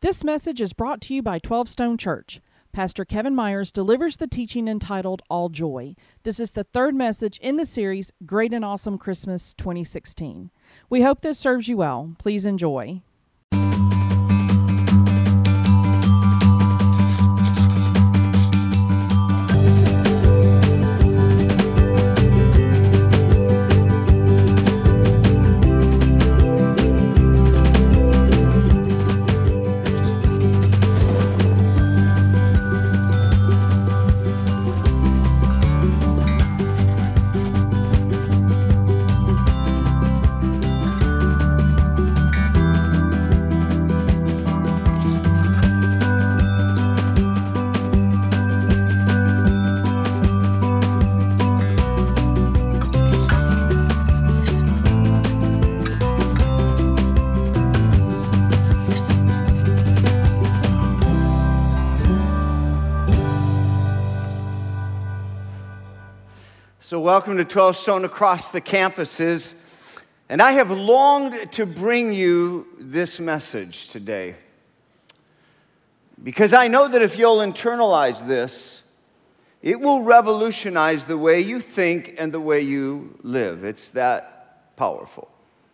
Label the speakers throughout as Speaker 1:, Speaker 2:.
Speaker 1: This message is brought to you by 12 Stone Church. Pastor Kevin Myers delivers the teaching entitled All Joy. This is the third message in the series, Great and Awesome Christmas 2016. We hope this serves you well. Please enjoy.
Speaker 2: So welcome to 12 Stone across the campuses. And I have longed to bring you this message today, because I know that if you'll internalize this, it will revolutionize the way you think and the way you live. It's that powerful.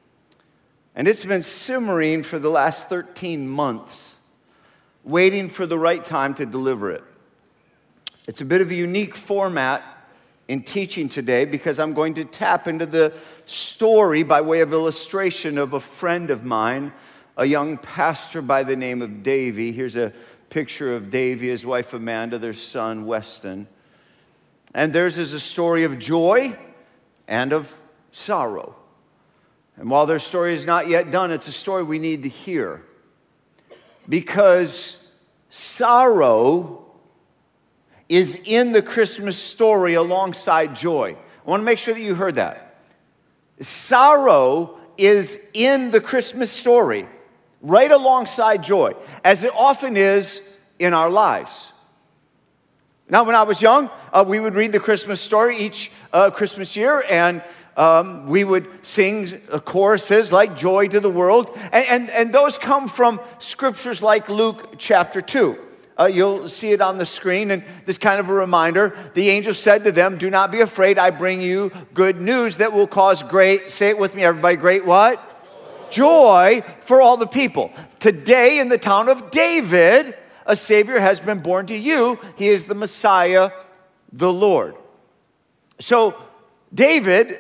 Speaker 2: And it's been simmering for the last 13 months, waiting for the right time to deliver it. It's a bit of a unique format in teaching today, because I'm going to tap into the story by way of illustration of a friend of mine, a young pastor by the name of Davey. Here's a picture of Davey, his wife Amanda, their son Weston. And theirs is a story of joy and of sorrow. And while their story is not yet done, it's a story we need to hear, because sorrow is in the Christmas story alongside joy. I want to make sure that you heard that. Sorrow is in the Christmas story right alongside joy, as it often is in our lives. Now, when I was young, we would read the Christmas story each Christmas year, and we would sing choruses like Joy to the World, and those come from scriptures like Luke chapter 2. You'll see it on the screen, and this kind of a reminder. The angel said to them, "Do not be afraid, I bring you good news that will cause great," say it with me everybody, great what? Joy for all the people. Today in the town of David, a Savior has been born to you. He is the Messiah, the Lord. So David,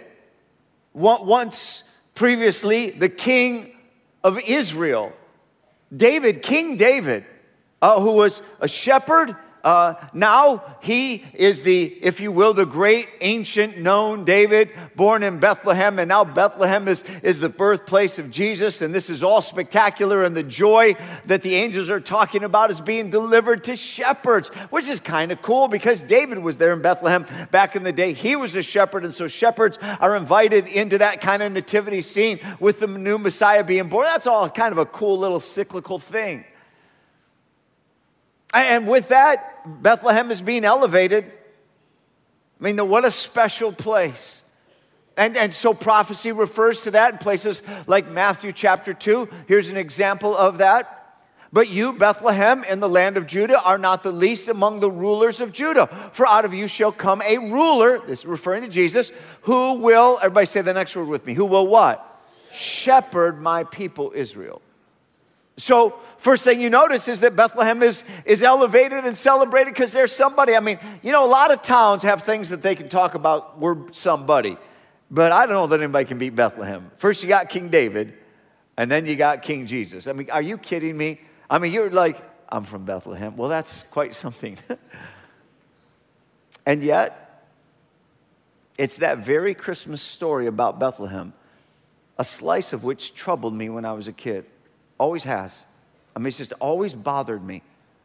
Speaker 2: once previously the king of Israel, King David, who was a shepherd. Now he is if you will, the great ancient known David, born in Bethlehem. And now Bethlehem is the birthplace of Jesus. And this is all spectacular. And the joy that the angels are talking about is being delivered to shepherds, which is kind of cool, because David was there in Bethlehem back in the day. He was a shepherd. And so shepherds are invited into that kind of nativity scene with the new Messiah being born. That's all kind of a cool little cyclical thing. And with that, Bethlehem is being elevated. I mean, what a special place. And so prophecy refers to that in places like Matthew chapter 2. Here's an example of that. "But you, Bethlehem, in the land of Judah, are not the least among the rulers of Judah. For out of you shall come a ruler," this is referring to Jesus, "who will," everybody say the next word with me, "who will" what? "Shepherd my people Israel." So first thing you notice is that Bethlehem is elevated and celebrated because there's somebody. I mean, a lot of towns have things that they can talk about, we're somebody. But I don't know that anybody can beat Bethlehem. First you got King David, and then you got King Jesus. I mean, are you kidding me? I mean, you're like, "I'm from Bethlehem." Well, that's quite something. And yet, it's that very Christmas story about Bethlehem, a slice of which troubled me when I was a kid. Always has. I mean, it's just always bothered me.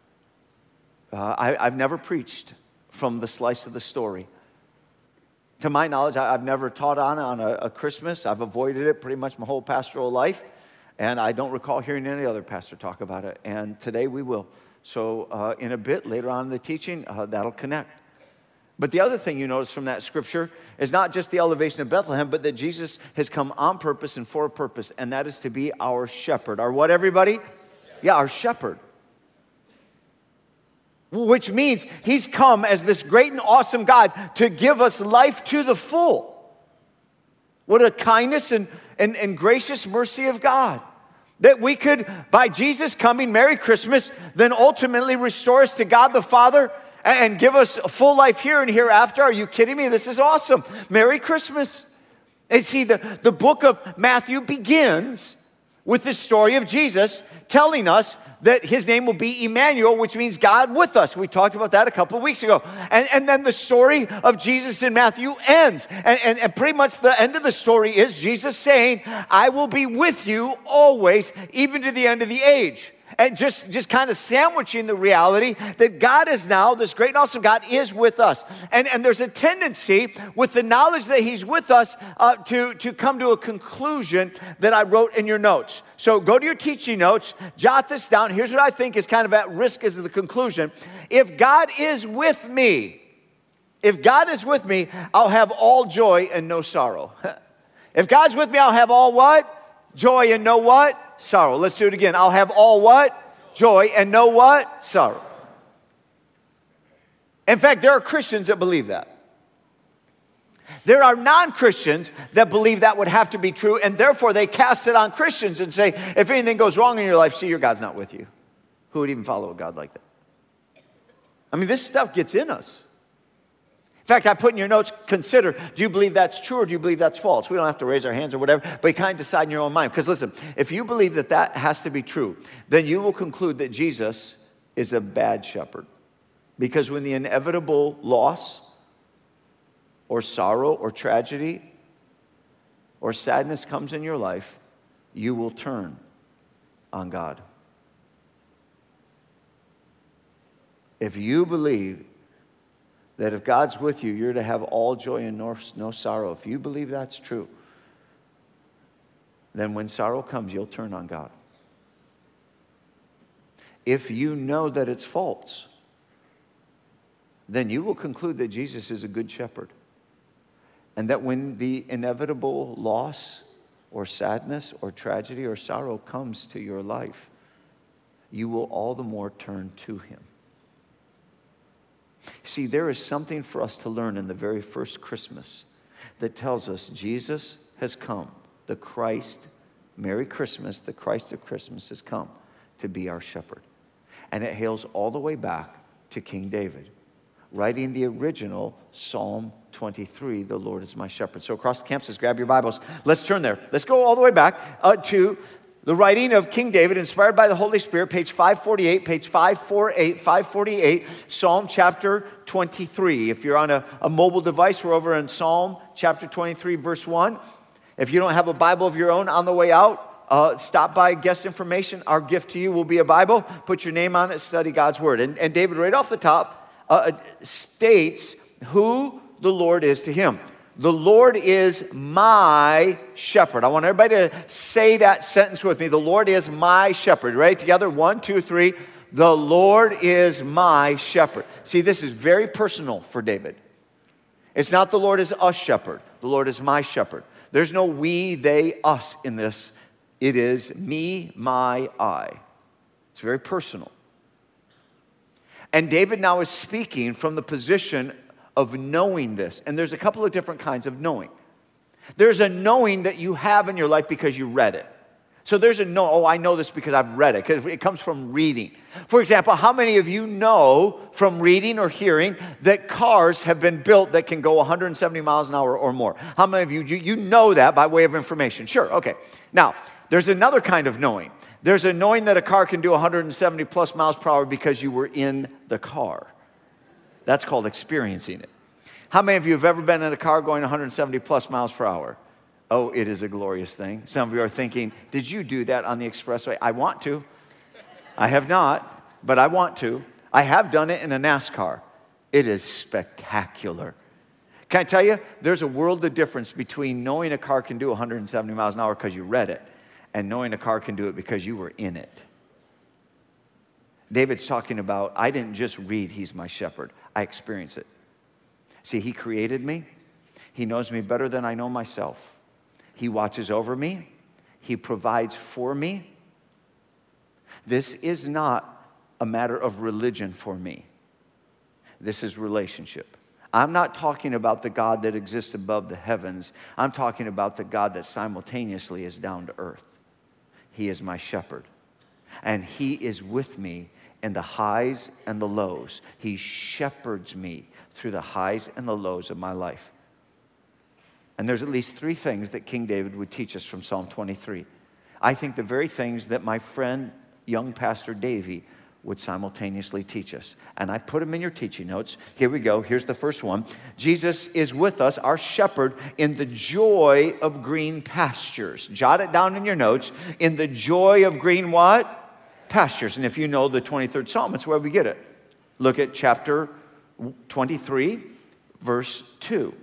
Speaker 2: I've never preached from the slice of the story. To my knowledge, I've never taught on a Christmas. I've avoided it pretty much my whole pastoral life. And I don't recall hearing any other pastor talk about it. And today we will. So in a bit, later on in the teaching, that'll connect. But the other thing you notice from that scripture is not just the elevation of Bethlehem, but that Jesus has come on purpose and for a purpose, and that is to be our shepherd. Our what, everybody? Yeah, our shepherd. Which means he's come as this great and awesome God to give us life to the full. What a kindness and gracious mercy of God. That we could, by Jesus coming, Merry Christmas, then ultimately restore us to God the Father and give us a full life here and hereafter. Are you kidding me? This is awesome. Merry Christmas. And see, the book of Matthew begins with the story of Jesus telling us that his name will be Emmanuel, which means God with us. We talked about that a couple of weeks ago. And then the story of Jesus in Matthew ends. And pretty much the end of the story is Jesus saying, I will be with you always, even to the end of the age. And just kind of sandwiching the reality that God is now, this great and awesome God is with us. And there's a tendency with the knowledge that he's with us to come to a conclusion that I wrote in your notes. So go to your teaching notes, jot this down. Here's what I think is kind of at risk as the conclusion. If God is with me, I'll have all joy and no sorrow. If God's with me, I'll have all what? Joy and no what? Sorrow. Let's do it again. I'll have all what? Joy and no what? Sorrow. In fact, there are Christians that believe that. There are non-Christians that believe that would have to be true, and therefore they cast it on Christians and say, if anything goes wrong in your life, see, your God's not with you. Who would even follow a God like that? I mean, this stuff gets in us. In fact, I put in your notes, consider, do you believe that's true or do you believe that's false? We don't have to raise our hands or whatever, but you kind of decide in your own mind. Because listen, if you believe that that has to be true, then you will conclude that Jesus is a bad shepherd. Because when the inevitable loss or sorrow or tragedy or sadness comes in your life, you will turn on God. If you believe that if God's with you, you're to have all joy and no sorrow. If you believe that's true, then when sorrow comes, you'll turn on God. If you know that it's false, then you will conclude that Jesus is a good shepherd. And that when the inevitable loss or sadness or tragedy or sorrow comes to your life, you will all the more turn to him. See, there is something for us to learn in the very first Christmas that tells us Jesus has come. The Christ, Merry Christmas, the Christ of Christmas has come to be our shepherd. And it hails all the way back to King David, writing the original Psalm 23, the Lord is my shepherd. So across the campuses, grab your Bibles. Let's turn there. Let's go all the way back to the writing of King David, inspired by the Holy Spirit, page 548, Psalm chapter 23. If you're on a mobile device, we're over in Psalm chapter 23, verse 1. If you don't have a Bible of your own on the way out, stop by guest information. Our gift to you will be a Bible. Put your name on it, study God's word. And David, right off the top, states who the Lord is to him. The Lord is my shepherd. I want everybody to say that sentence with me. The Lord is my shepherd. Ready? Together? 1, 2, 3. The Lord is my shepherd. See, this is very personal for David. It's not the Lord is us shepherd. The Lord is my shepherd. There's no we, they, us in this. It is me, my, I. It's very personal. And David now is speaking from the position of knowing this. And there's a couple of different kinds of knowing. There's a knowing that you have in your life because you read it. So there's a know, I know this because I've read it, because it comes from reading. For example, how many of you know from reading or hearing that cars have been built that can go 170 miles an hour or more? How many of you know that by way of information? Sure, okay. Now, there's another kind of knowing. There's a knowing that a car can do 170 plus miles per hour because you were in the car. That's called experiencing it. How many of you have ever been in a car going 170 plus miles per hour? Oh, it is a glorious thing. Some of you are thinking, did you do that on the expressway? I want to. I have not, but I want to. I have done it in a NASCAR. It is spectacular. Can I tell you, there's a world of difference between knowing a car can do 170 miles an hour because you read it and knowing a car can do it because you were in it. David's talking about, I didn't just read, he's my shepherd. I experience it. See, he created me. He knows me better than I know myself. He watches over me. He provides for me. This is not a matter of religion for me. This is relationship. I'm not talking about the God that exists above the heavens. I'm talking about the God that simultaneously is down to earth. He is my shepherd. And he is with me in the highs and the lows. He shepherds me through the highs and the lows of my life. And there's at least 3 things that King David would teach us from Psalm 23. I think the very things that my friend, young Pastor Davey, would simultaneously teach us. And I put them in your teaching notes. Here we go. Here's the first one. Jesus is with us, our shepherd, in the joy of green pastures. Jot it down in your notes. In the joy of green what? Pastures. And if you know the 23rd Psalm, it's where we get it. Look at chapter 23, verse 2.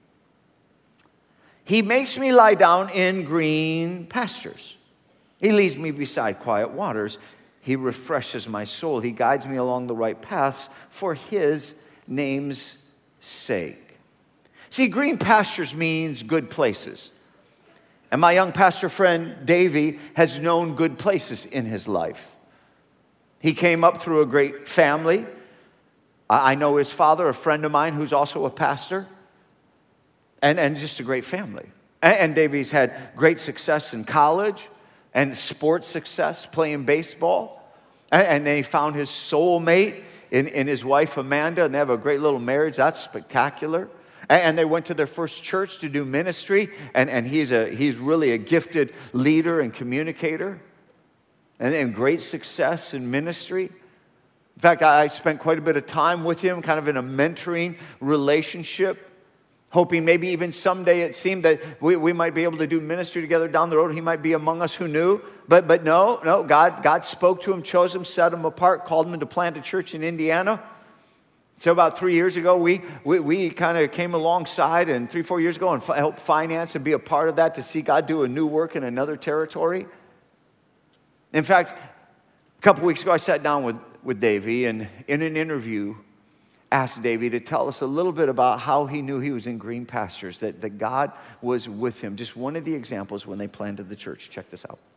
Speaker 2: He makes me lie down in green pastures. He leads me beside quiet waters. He refreshes my soul. He guides me along the right paths for his name's sake. See, green pastures means good places. And my young pastor friend, Davey, has known good places in his life. He came up through a great family. I know his father, a friend of mine who's also a pastor. And just a great family. And Davey's had great success in college and sports success playing baseball. And then he found his soulmate in his wife Amanda, and they have a great little marriage. That's spectacular. And they went to their first church to do ministry, and he's really a gifted leader and communicator, and great success in ministry. In fact, I spent quite a bit of time with him, kind of in a mentoring relationship, hoping maybe even someday it seemed that we might be able to do ministry together down the road. He might be among us, who knew? But no, God spoke to him, chose him, set him apart, called him to plant a church in Indiana. So about 3 years ago, we kind of came alongside, and 3-4 years ago, and helped finance and be a part of that to see God do a new work in another territory. In fact, a couple weeks ago, I sat down with Davey, and in an interview, asked Davey to tell us a little bit about how he knew he was in green pastures, that God was with him. Just one of the examples when they planted the church. Check this out.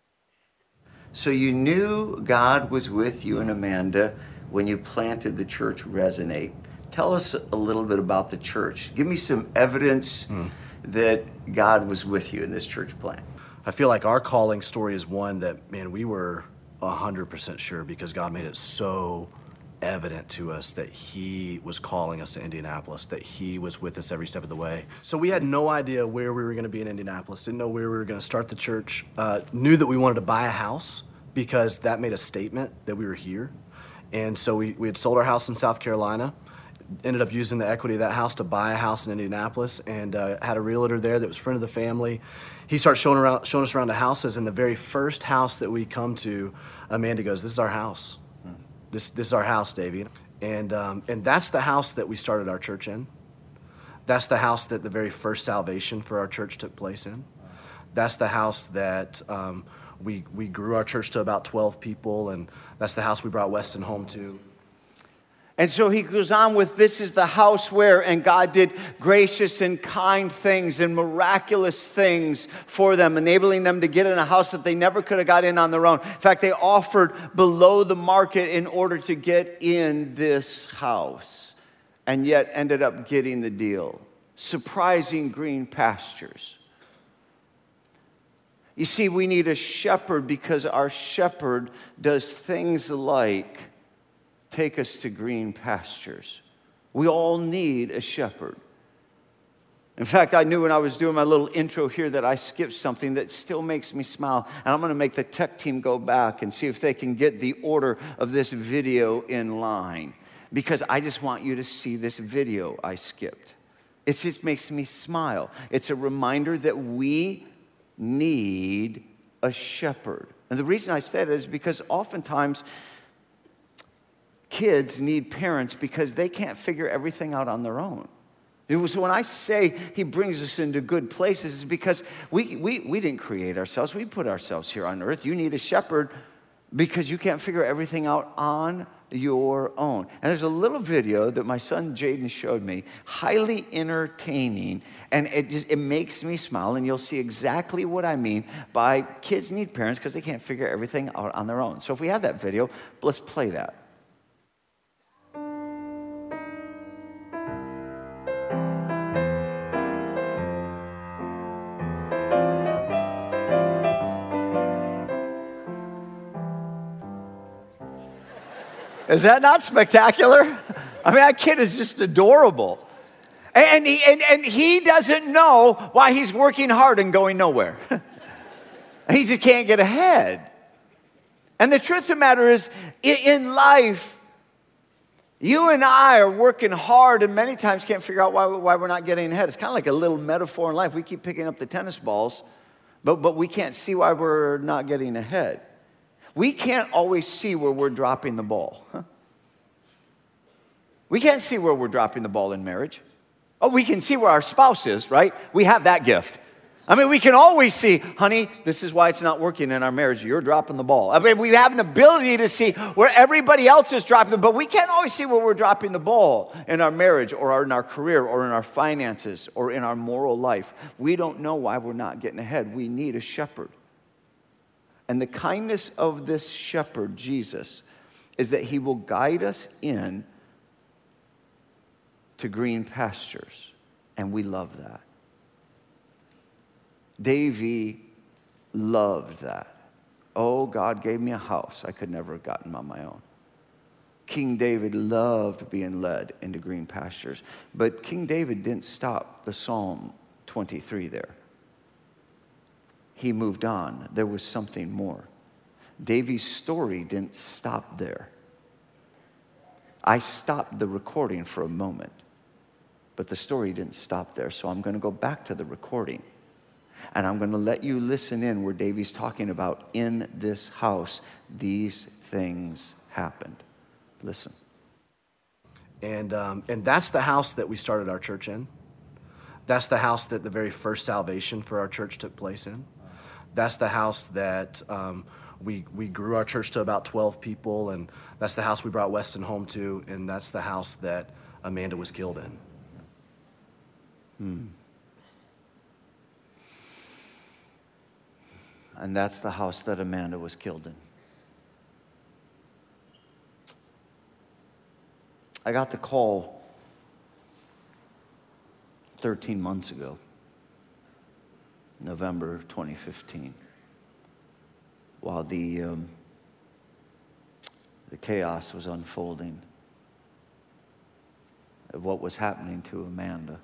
Speaker 2: So you knew God was with you and Amanda when you planted the church Resonate. Tell us a little bit about the church. Give me some evidence that God was with you in this church plant.
Speaker 3: I feel like our calling story is one that, man, we were 100% sure because God made it so evident to us that he was calling us to Indianapolis, that he was with us every step of the way. So we had no idea where we were going to be in Indianapolis, didn't know where we were going to start the church, knew that we wanted to buy a house because that made a statement that we were here. And so we had sold our house in South Carolina, ended up using the equity of that house to buy a house in Indianapolis, and had a realtor there that was a friend of the family. He started showing us around the houses, and the very first house that we come to, Amanda goes, "This is our house. This is our house, Davey." And that's the house that we started our church in. That's the house that the very first salvation for our church took place in. That's the house that we grew our church to about 12 people, and that's the house we brought Weston home to.
Speaker 2: And so he goes on with, this is the house where, and God did gracious and kind things and miraculous things for them, enabling them to get in a house that they never could have got in on their own. In fact, they offered below the market in order to get in this house, and yet ended up getting the deal. Surprising green pastures. You see, we need a shepherd because our shepherd does things like take us to green pastures. We all need a shepherd. In fact, I knew when I was doing my little intro here that I skipped something that still makes me smile. And I'm going to make the tech team go back and see if they can get the order of this video in line. Because I just want you to see this video I skipped. It just makes me smile. It's a reminder that we need a shepherd. And the reason I say that is because oftentimes kids need parents because they can't figure everything out on their own. So when I say he brings us into good places, it's because we didn't create ourselves. We put ourselves here on earth. You need a shepherd because you can't figure everything out on your own. And there's a little video that my son Jaden showed me, highly entertaining, and it makes me smile, and you'll see exactly what I mean by kids need parents because they can't figure everything out on their own. So if we have that video, let's play that. Is that not spectacular? I mean, that kid is just adorable. And he doesn't know why he's working hard and going nowhere. He just can't get ahead. And the truth of the matter is, in life, you and I are working hard and many times can't figure out why we're not getting ahead. It's kind of like a little metaphor in life. We keep picking up the tennis balls, but we can't see why we're not getting ahead. We can't always see where we're dropping the ball. We can't see where we're dropping the ball in marriage. Oh, we can see where our spouse is, right? We have that gift. I mean, we can always see, honey, this is why it's not working in our marriage. You're dropping the ball. I mean, we have an ability to see where everybody else is dropping the ball, but we can't always see where we're dropping the ball in our marriage or in our career or in our finances or in our moral life. We don't know why we're not getting ahead. We need a shepherd. And the kindness of this shepherd, Jesus, is that he will guide us in to green pastures. And we love that. Davy loved that. Oh, God gave me a house I could never have gotten on my own. King David loved being led into green pastures. But King David didn't stop the Psalm 23 there. He moved on. There was something more. Davy's story didn't stop there. I stopped the recording for a moment, but the story didn't stop there. So I'm going to go back to the recording, and I'm going to let you listen in where Davy's talking about, in this house, these things happened. Listen.
Speaker 3: And that's the house that we started our church in. That's the house that the very first salvation for our church took place in. That's the house that we grew our church to about 12 people, and that's the house we brought Weston home to, and that's the house that Amanda was killed in.
Speaker 2: And that's the house that Amanda was killed in. I got the call 13 months ago. November 2015, while the chaos was unfolding of what was happening to Amanda.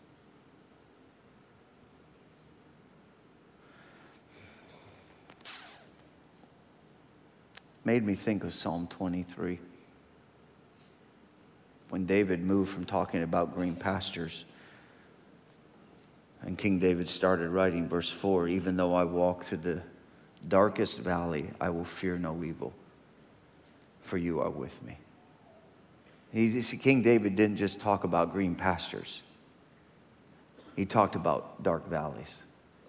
Speaker 2: Made me think of Psalm 23. When David moved from talking about green pastures, and King David started writing verse 4, even though I walk through the darkest valley, I will fear no evil, for you are with me. King David didn't just talk about green pastures. He talked about dark valleys.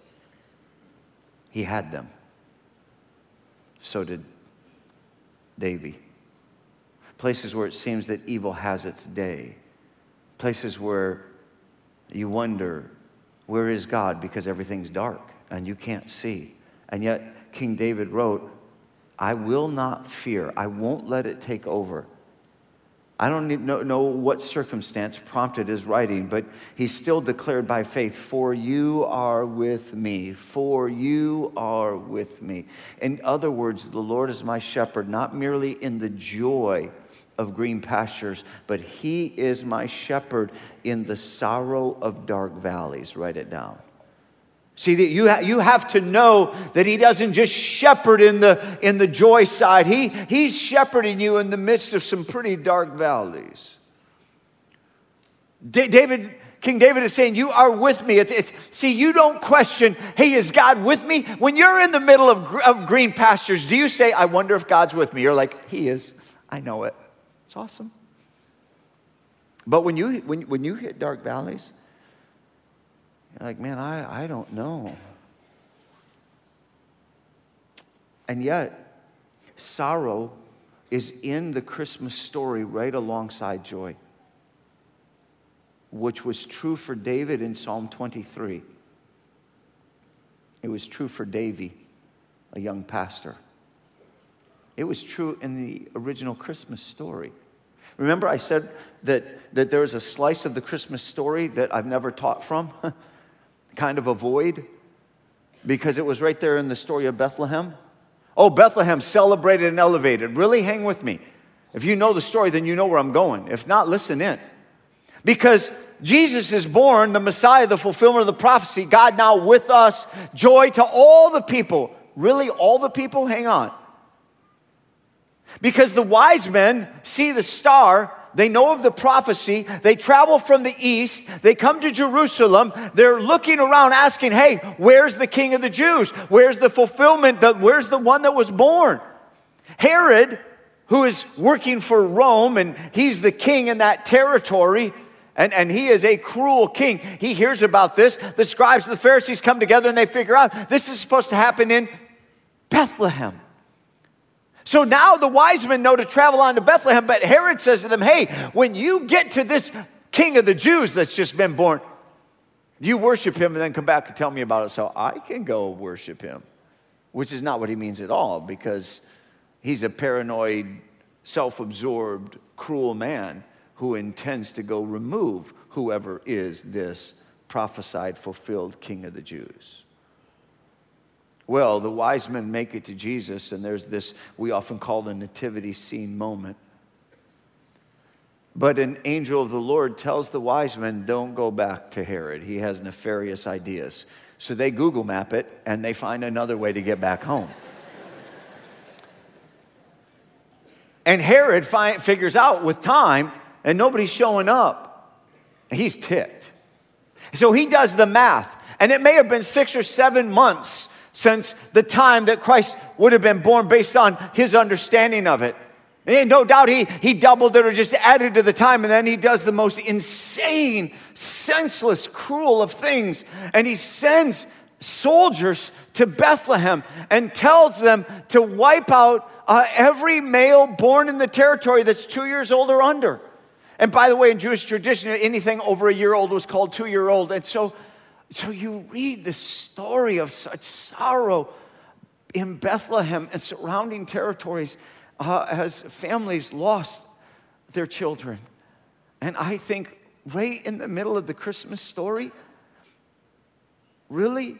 Speaker 2: He had them. So did Davy. Places where it seems that evil has its day. Places where you wonder, where is God? Because everything's dark and you can't see. And yet King David wrote, I will not fear. I won't let it take over. I don't know what circumstance prompted his writing, but he still declared by faith, for you are with me. For you are with me. In other words, the Lord is my shepherd, not merely in the joy of green pastures, but he is my shepherd in the sorrow of dark valleys. Write it down. See, that you have to know that he doesn't just shepherd in the joy side. He's shepherding you in the midst of some pretty dark valleys. King David is saying, you are with me. See, you don't question, hey, is God with me? When you're in the middle of green pastures, do you say, I wonder if God's with me? You're like, he is. I know it. It's awesome. But when you hit dark valleys, you're like, man, I don't know. And yet, sorrow is in the Christmas story right alongside joy, which was true for David in Psalm 23. It was true for Davy, a young pastor. It was true in the original Christmas story. Remember I said that there was a slice of the Christmas story that I've never taught from, kind of a void, because it was right there in the story of Bethlehem. Oh, Bethlehem, celebrated and elevated. Really, hang with me. If you know the story, then you know where I'm going. If not, listen in. Because Jesus is born, the Messiah, the fulfillment of the prophecy, God now with us, joy to all the people. Really, all the people? Hang on. Because the wise men see the star, they know of the prophecy, they travel from the east, they come to Jerusalem, they're looking around asking, hey, where's the King of the Jews? Where's the fulfillment? Where's the one that was born? Herod, who is working for Rome, and he's the king in that territory, and he is a cruel king. He hears about this. The scribes and the Pharisees come together and they figure out this is supposed to happen in Bethlehem. So now the wise men know to travel on to Bethlehem, but Herod says to them, hey, when you get to this King of the Jews that's just been born, you worship him and then come back and tell me about it so I can go worship him. Which is not what he means at all, because he's a paranoid, self-absorbed, cruel man who intends to go remove whoever is this prophesied, fulfilled King of the Jews. Well, the wise men make it to Jesus, and there's this we often call the nativity scene moment. But an angel of the Lord tells the wise men, don't go back to Herod. He has nefarious ideas. So they Google map it, and they find another way to get back home. And Herod figures out with time, and nobody's showing up. He's ticked. So he does the math, and it may have been 6 or 7 months since the time that Christ would have been born based on his understanding of it. And no doubt he doubled it or just added to the time, and then he does the most insane, senseless, cruel of things. And he sends soldiers to Bethlehem and tells them to wipe out every male born in the territory that's 2 years old or under. And by the way, in Jewish tradition, anything over a year old was called 2-year-old. And so you read the story of such sorrow in Bethlehem and surrounding territories as families lost their children. And I think right in the middle of the Christmas story, really,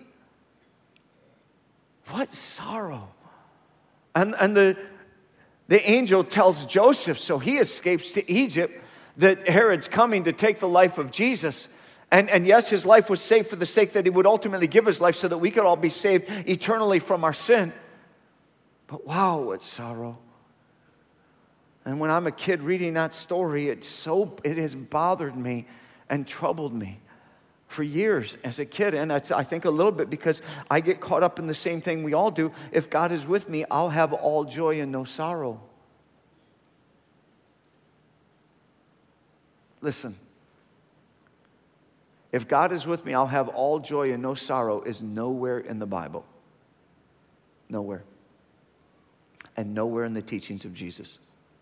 Speaker 2: what sorrow. And the angel tells Joseph, so he escapes to Egypt, that Herod's coming to take the life of Jesus. And yes, his life was saved for the sake that he would ultimately give his life so that we could all be saved eternally from our sin. But wow, what sorrow. And when I'm a kid reading that story, it has bothered me and troubled me for years as a kid. And I think a little bit because I get caught up in the same thing we all do. If God is with me, I'll have all joy and no sorrow. Listen. If God is with me, I'll have all joy and no sorrow is nowhere in the Bible. Nowhere. And nowhere in the teachings of Jesus.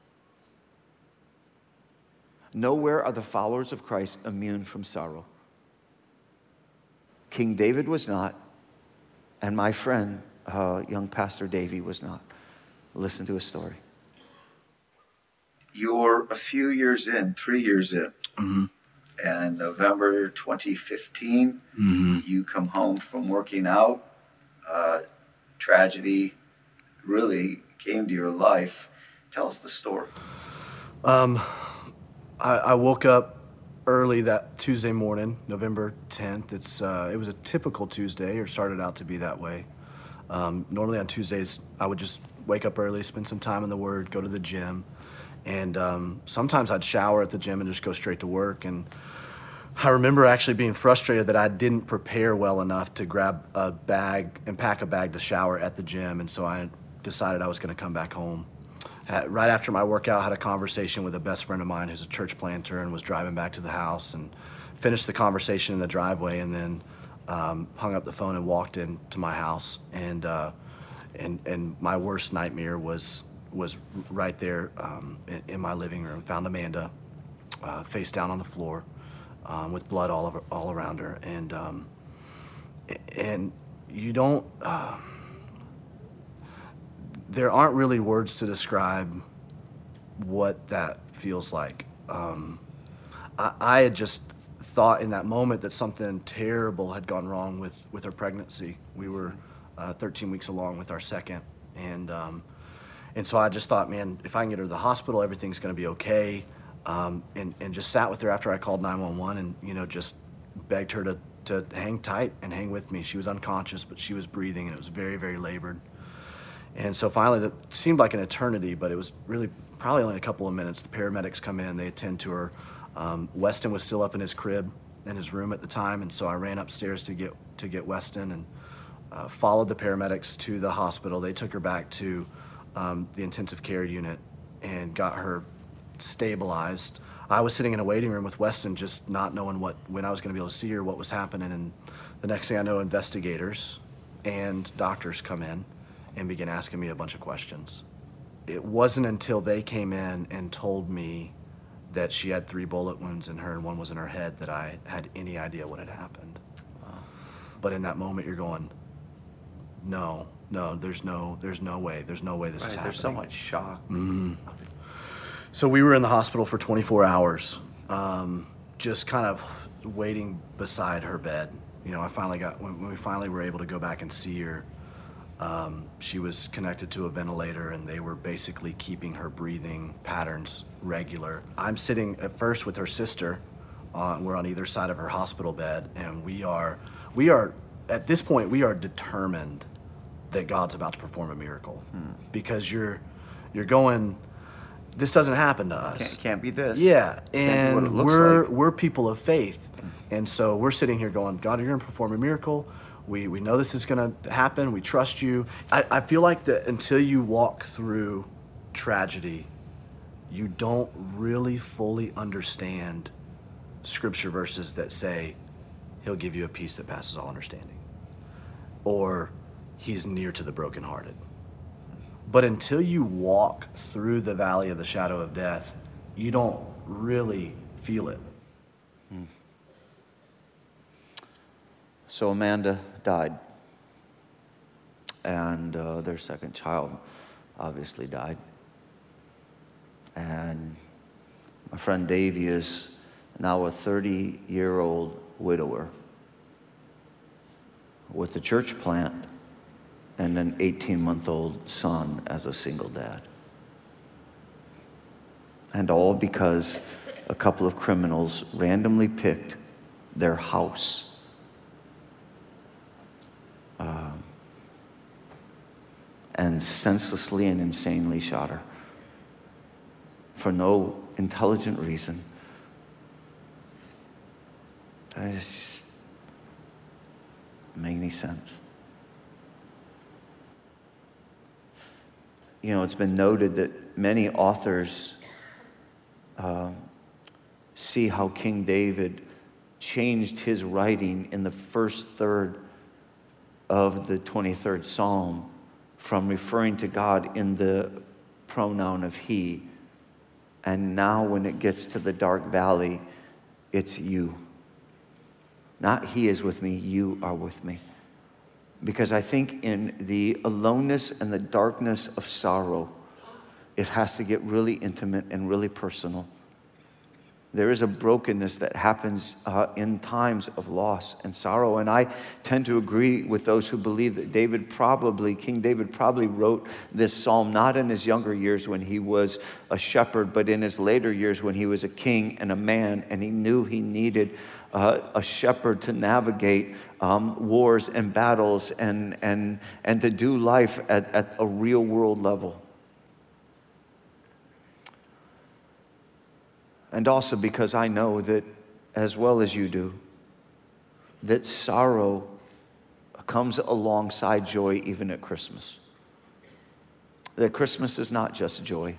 Speaker 2: Nowhere are the followers of Christ immune from sorrow. King David was not, and my friend, young Pastor Davey, was not. Listen to his story. You're a few years in, 3 years in. Mm-hmm. And November 2015, you come home from working out. Tragedy really came to your life. Tell us the story.
Speaker 3: I woke up early that Tuesday morning, November 10th. It was a typical Tuesday, or started out to be that way. Normally on Tuesdays, I would just wake up early, spend some time in the Word, go to the gym. And sometimes I'd shower at the gym and just go straight to work. And I remember actually being frustrated that I didn't prepare well enough to grab a bag and pack a bag to shower at the gym. And so I decided I was going to come back home. Right after my workout, I had a conversation with a best friend of mine who's a church planter and was driving back to the house, and finished the conversation in the driveway, and then hung up the phone and walked into my house. And And my worst nightmare was right there in my living room. Found Amanda face down on the floor with blood all around her. And you don't, there aren't really words to describe what that feels like. I had just thought in that moment that something terrible had gone wrong with her pregnancy. We were 13 weeks along with our second, and so I just thought, man, if I can get her to the hospital, everything's going to be okay. And just sat with her after I called 911, and just begged her to hang tight and hang with me. She was unconscious, but she was breathing, and it was very, very labored. And so finally, it seemed like an eternity, but it was really probably only a couple of minutes. The paramedics come in, they attend to her. Weston was still up in his crib, in his room at the time, and so I ran upstairs to get Weston and followed the paramedics to the hospital. They took her back to the intensive care unit and got her stabilized. I was sitting in a waiting room with Weston, just not knowing when I was going to be able to see her, what was happening, and the next thing I know, investigators and doctors come in and begin asking me a bunch of questions. It wasn't until they came in and told me that she had 3 bullet wounds in her and 1 was in her head that I had any idea what had happened. Wow. But in that moment, you're going, no, there's no way this is happening.
Speaker 2: There's so much shock.
Speaker 3: Mm-hmm. So we were in the hospital for 24 hours, just kind of waiting beside her bed. When we finally were able to go back and see her, she was connected to a ventilator, and they were basically keeping her breathing patterns regular. I'm sitting at first with her sister. We're on either side of her hospital bed, and we are at this point, we are determined that God's about to perform a miracle, because you're going, this doesn't happen to us.
Speaker 2: Can't be this.
Speaker 3: Yeah,
Speaker 2: Can't be what it
Speaker 3: and
Speaker 2: looks like.
Speaker 3: we're people of faith, and so we're sitting here going, God, you're going to perform a miracle. We know this is going to happen. We trust you. I feel like that until you walk through tragedy, you don't really fully understand scripture verses that say he'll give you a peace that passes all understanding, or he's near to the brokenhearted. But until you walk through the valley of the shadow of death, you don't really feel it.
Speaker 2: So Amanda died, and their second child obviously died. And my friend Davey is now a 30-year-old widower with a church plant and an 18-month-old son as a single dad. And all because a couple of criminals randomly picked their house and senselessly and insanely shot her for no intelligent reason. That just doesn't make any sense. It's been noted that many authors see how King David changed his writing in the first third of the 23rd Psalm from referring to God in the pronoun of he, and now when it gets to the dark valley, it's you. Not he is with me, you are with me. Because I think in the aloneness and the darkness of sorrow, it has to get really intimate and really personal. There is a brokenness that happens in times of loss and sorrow. And I tend to agree with those who believe that King David probably wrote this psalm not in his younger years when he was a shepherd, but in his later years when he was a king and a man, and he knew he needed a shepherd to navigate wars and battles and to do life at a real world level. And also because I know that, as well as you do, that sorrow comes alongside joy even at Christmas. That Christmas is not just joy.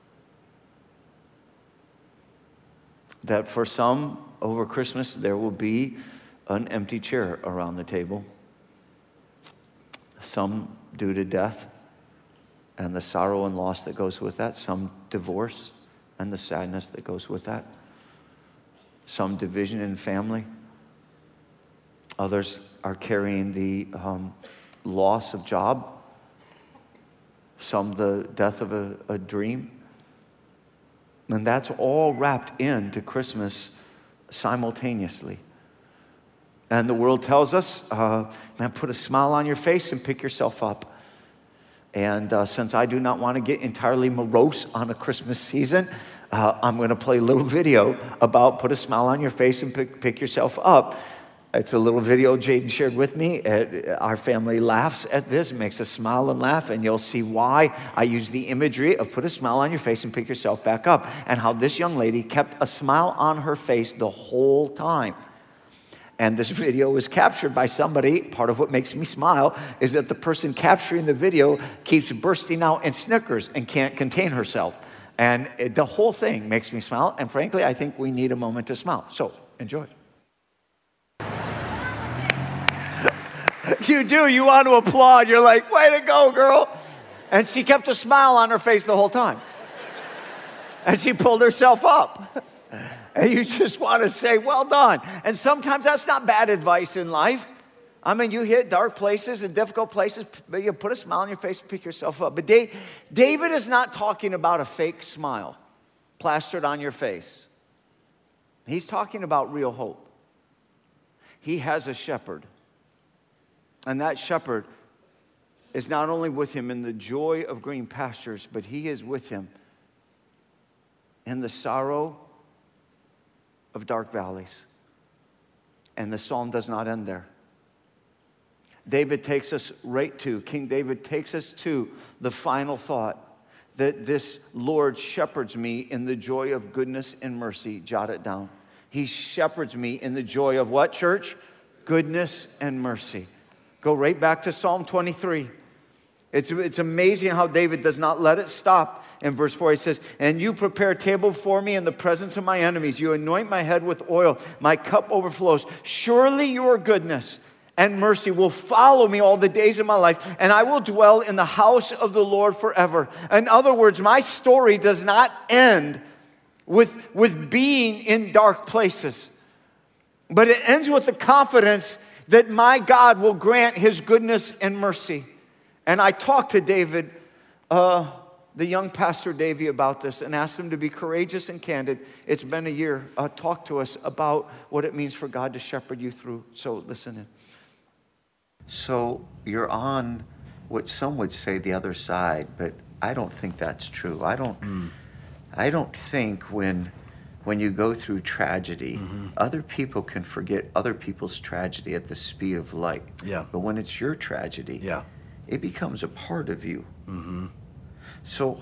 Speaker 2: That for some, over Christmas, there will be an empty chair around the table. Some due to death and the sorrow and loss that goes with that. Some divorce and the sadness that goes with that. Some division in family. Others are carrying the loss of job. Some the death of a dream. And that's all wrapped into Christmas simultaneously. And the world tells us, man, put a smile on your face and pick yourself up. And since I do not want to get entirely morose on a Christmas season, I'm going to play a little video about put a smile on your face and pick yourself up. It's a little video Jaden shared with me. Our family laughs at this, makes us smile and laugh, and you'll see why I use the imagery of put a smile on your face and pick yourself back up, and how this young lady kept a smile on her face the whole time. And this video was captured by somebody. Part of what makes me smile is that the person capturing the video keeps bursting out in snickers and can't contain herself. And the whole thing makes me smile, and frankly, I think we need a moment to smile. So, enjoy. You do. You want to applaud. You're like, way to go, girl. And she kept a smile on her face the whole time. And she pulled herself up. And you just want to say, well done. And sometimes that's not bad advice in life. I mean, you hit dark places and difficult places, but you put a smile on your face and pick yourself up. But David is not talking about a fake smile plastered on your face. He's talking about real hope. He has a shepherd. And that shepherd is not only with him in the joy of green pastures, but he is with him in the sorrow of dark valleys. And the psalm does not end there. King David takes us to the final thought, that this Lord shepherds me in the joy of goodness and mercy. Jot it down. He shepherds me in the joy of what, church? Goodness and mercy. Go right back to Psalm 23. It's amazing how David does not let it stop. In verse 4, he says, and you prepare a table before me in the presence of my enemies. You anoint my head with oil. My cup overflows. Surely your goodness and mercy will follow me all the days of my life, and I will dwell in the house of the Lord forever. In other words, my story does not end with being in dark places, but it ends with the confidence that my God will grant his goodness and mercy. And I talked to David, the young pastor Davey, about this and asked him to be courageous and candid. It's been a year. Talk to us about what it means for God to shepherd you through. So listen in. So you're on what some would say the other side, but I don't think that's true. I don't think when you go through tragedy, other people can forget other people's tragedy at the speed of light.
Speaker 3: Yeah.
Speaker 2: But when it's your tragedy, it becomes a part of you. Mm-hmm. So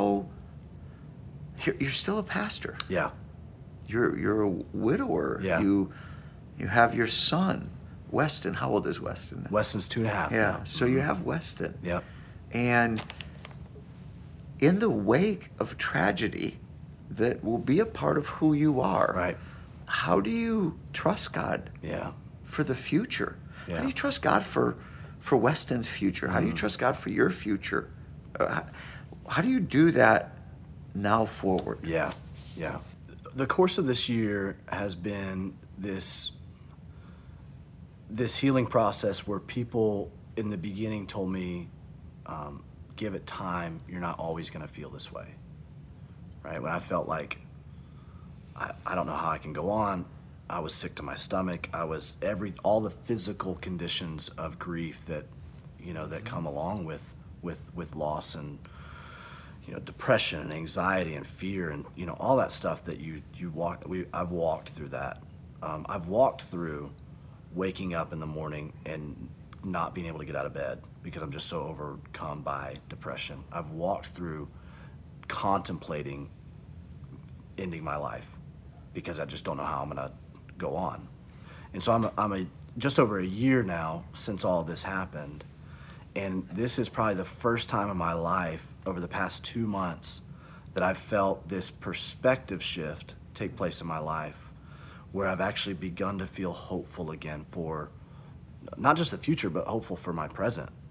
Speaker 2: you're still a pastor.
Speaker 3: Yeah.
Speaker 2: You're a widower.
Speaker 3: Yeah.
Speaker 2: You have your son, Weston. How old is Weston?
Speaker 3: Weston's 2.5.
Speaker 2: Yeah. So you have Weston.
Speaker 3: Yeah.
Speaker 2: And in the wake of tragedy that will be a part of who you are,
Speaker 3: right?
Speaker 2: How do you trust God?
Speaker 3: Yeah.
Speaker 2: For the future?
Speaker 3: Yeah.
Speaker 2: How do you trust God for Weston's future? How do you trust God for your future? How do you do that now forward?
Speaker 3: Yeah. Yeah. The course of this year has been this healing process where people in the beginning told me, give it time, you're not always going to feel this way. Right? When I felt like I don't know how I can go on, I was sick to my stomach. I was all the physical conditions of grief that come along with loss and depression and anxiety and fear and all that stuff that I've walked through that. I've walked through waking up in the morning and not being able to get out of bed because I'm just so overcome by depression. I've walked through contemplating ending my life because I just don't know how I'm gonna go on. And so I'm just over a year now since all this happened, and this is probably the first time in my life over the past 2 months that I've felt this perspective shift take place in my life where I've actually begun to feel hopeful again for not just the future, but hopeful for my present,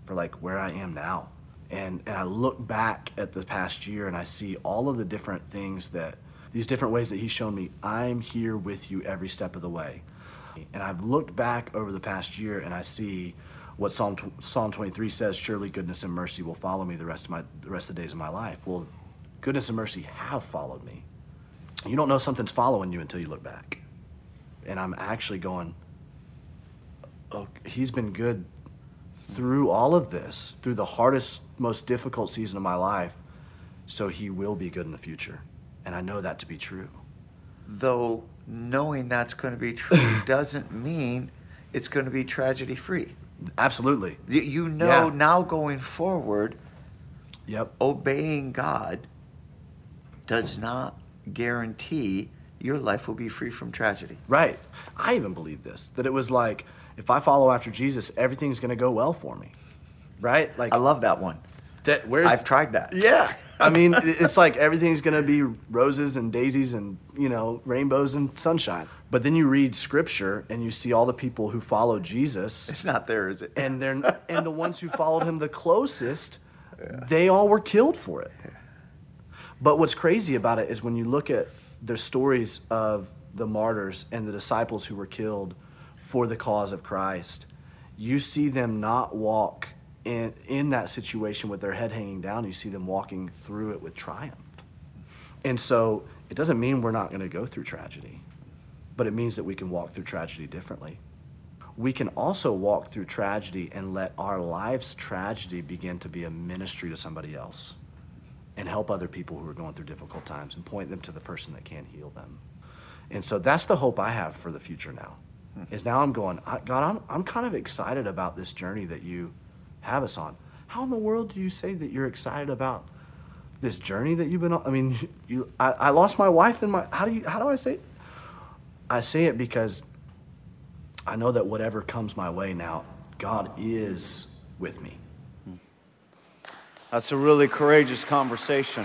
Speaker 3: for like where I am now. And I look back at the past year and I see all of the different things these different ways that he's shown me, I'm here with you every step of the way. And I've looked back over the past year and I see what Psalm 23 says, surely goodness and mercy will follow me the rest of the days of my life. Well, goodness and mercy have followed me. You don't know something's following you until you look back. And I'm actually going, oh, he's been good through all of this, through the hardest, most difficult season of my life, so he will be good in the future. And I know that to be true.
Speaker 2: Though knowing that's going to be true doesn't mean it's going to be tragedy-free.
Speaker 3: Absolutely.
Speaker 2: You know, now going forward,
Speaker 3: Yep.
Speaker 2: obeying God does not guarantee your life will be free from tragedy.
Speaker 3: Right. I even believe this, that it was like, if I follow after Jesus, everything's going to go well for me. Right? Like
Speaker 2: I love that one. I've tried that.
Speaker 3: Yeah. I mean, it's like everything's going to be roses and daisies and, rainbows and sunshine. But then you read scripture and you see all the people who followed Jesus.
Speaker 2: It's not there, is it?
Speaker 3: And the ones who followed him the closest, they all were killed for it. Yeah. But what's crazy about it is when you look at the stories of the martyrs and the disciples who were killed for the cause of Christ, you see them not walk in that situation with their head hanging down. You see them walking through it with triumph. And so it doesn't mean we're not going to go through tragedy, but it means that we can walk through tragedy differently. We can also walk through tragedy and let our life's tragedy begin to be a ministry to somebody else and help other people who are going through difficult times and point them to the person that can heal them. And so that's the hope I have for the future now, is now I'm going, God, I'm kind of excited about this journey that you have us on. How in the world do you say that you're excited about this journey that you've been on? I mean, I lost my wife and how do I say it? I say it because I know that whatever comes my way now, God is with me.
Speaker 2: That's a really courageous conversation.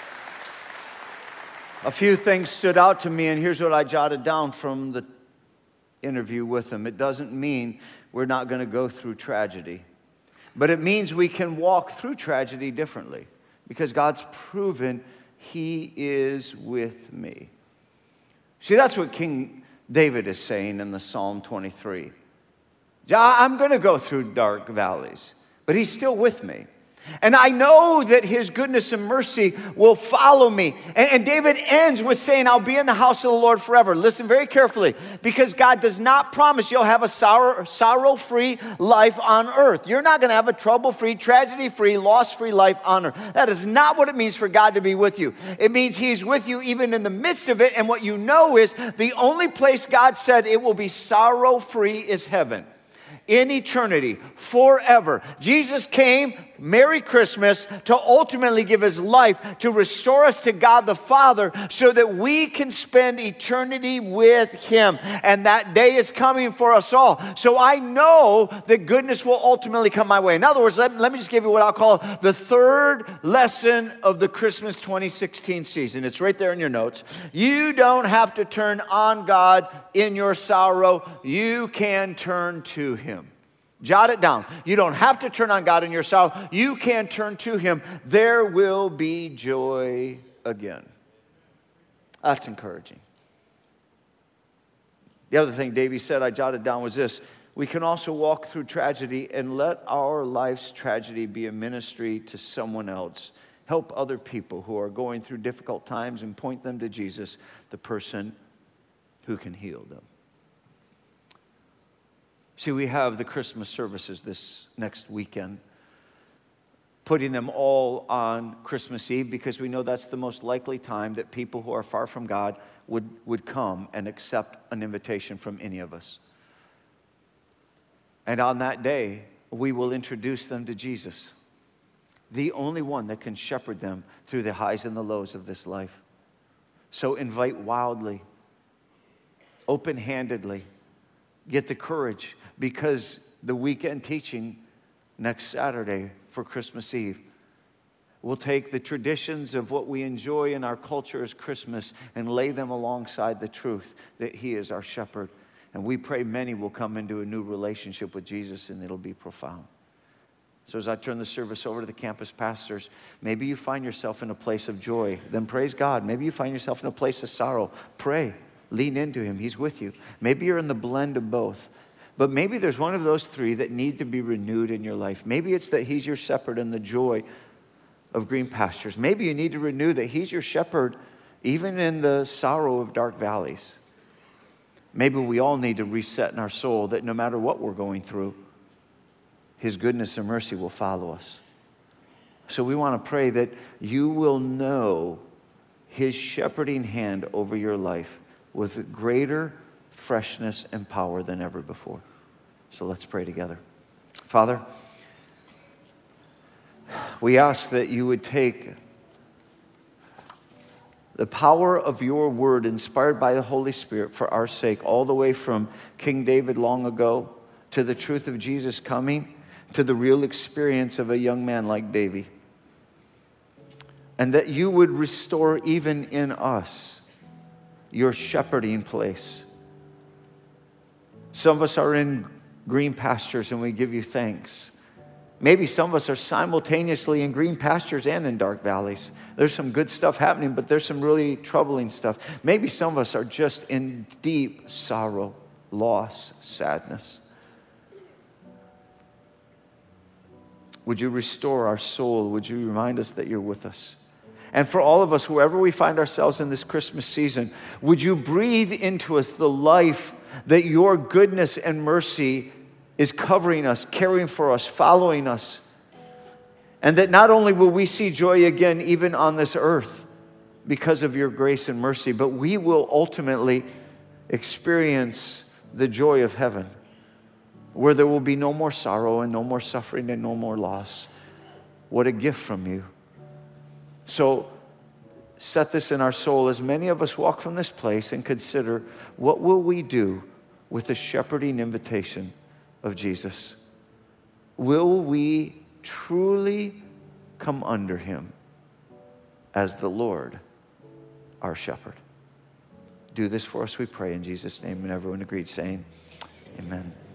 Speaker 2: A few things stood out to me, and here's what I jotted down from the interview with him. It doesn't mean we're not going to go through tragedy, but it means we can walk through tragedy differently because God's proven he is with me. See, that's what King David is saying in the Psalm 23. I'm going to go through dark valleys, but he's still with me. And I know that his goodness and mercy will follow me. And David ends with saying, I'll be in the house of the Lord forever. Listen very carefully, because God does not promise you'll have a sorrow-free life on earth. You're not going to have a trouble-free, tragedy-free, loss-free life on earth. That is not what it means for God to be with you. It means he's with you even in the midst of it. And what you know is the only place God said it will be sorrow-free is heaven. In eternity, forever. Jesus came, Merry Christmas, to ultimately give his life to restore us to God the Father so that we can spend eternity with him. And that day is coming for us all. So I know that goodness will ultimately come my way. In other words, let me just give you what I'll call the third lesson of the Christmas 2016 season. It's right there in your notes. You don't have to turn on God in your sorrow. You can turn to him. Jot it down. You don't have to turn on God in your sorrow. You can turn to him. There will be joy again. That's encouraging. The other thing Davey said I jotted down was this. We can also walk through tragedy and let our life's tragedy be a ministry to someone else. Help other people who are going through difficult times and point them to Jesus, the person who can heal them. See, we have the Christmas services this next weekend, putting them all on Christmas Eve because we know that's the most likely time that people who are far from God would come and accept an invitation from any of us. And on that day, we will introduce them to Jesus, the only one that can shepherd them through the highs and the lows of this life. So invite wildly, open-handedly, get the courage, because the weekend teaching next Saturday for Christmas Eve will take the traditions of what we enjoy in our culture as Christmas and lay them alongside the truth that he is our shepherd. And we pray many will come into a new relationship with Jesus, and it'll be profound. So as I turn the service over to the campus pastors, maybe you find yourself in a place of joy. Then praise God. Maybe you find yourself in a place of sorrow. Pray. Lean into him. He's with you. Maybe you're in the blend of both. But maybe there's one of those three that need to be renewed in your life. Maybe it's that he's your shepherd in the joy of green pastures. Maybe you need to renew that he's your shepherd even in the sorrow of dark valleys. Maybe we all need to reset in our soul that no matter what we're going through, his goodness and mercy will follow us. So we want to pray that you will know his shepherding hand over your life with greater freshness and power than ever before. So let's pray together. Father, we ask that you would take the power of your word inspired by the Holy Spirit for our sake, all the way from King David long ago to the truth of Jesus coming, to the real experience of a young man like Davy. And that you would restore even in us your shepherding place. Some of us are in green pastures and we give you thanks. Maybe some of us are simultaneously in green pastures and in dark valleys. There's some good stuff happening, but there's some really troubling stuff. Maybe some of us are just in deep sorrow, loss, sadness. Would you restore our soul? Would you remind us that you're with us? And for all of us, wherever we find ourselves in this Christmas season, would you breathe into us the life that your goodness and mercy is covering us, caring for us, following us? And that not only will we see joy again even on this earth because of your grace and mercy, but we will ultimately experience the joy of heaven, where there will be no more sorrow and no more suffering and no more loss. What a gift from you. So set this in our soul as many of us walk from this place and consider, what will we do with the shepherding invitation of Jesus? Will we truly come under him as the Lord, our shepherd? Do this for us, we pray in Jesus' name. And everyone agreed, saying, amen.